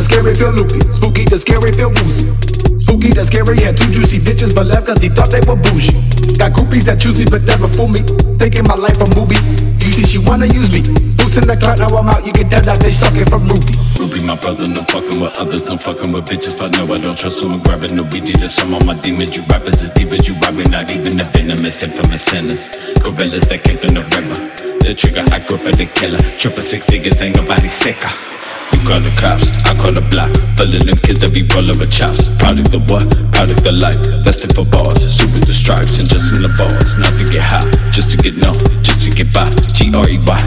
scary, feel loopy. Spooky, the scary, feel woozy. Spooky, the scary, had two juicy bitches, but left cause he thought they were bougie. Got groupies that choose me, but never fool me. Thinking my life a movie. You see, she wanna use me. Boosting the clock, now I'm out, you can tell that bitch sucking from Ruby. Ruby, my brother, no fucking with others, no fucking with bitches. Fuck no, I don't trust them, I'm grabbing no BD. There's some on my demons, you rappers is divas, you robbing not even the venomous, infamous sinners. Gorillas that came from the river. The trigger, I grip at the killer. Triple six figures, ain't nobody sicker. You call the cops, I call the block. Full of them kids that be rolling with chops. Product of what? Product of life. Vested for bars, super the stripes and just in the balls. Not to get high, just to get known, just to get by. G-R-E-Y.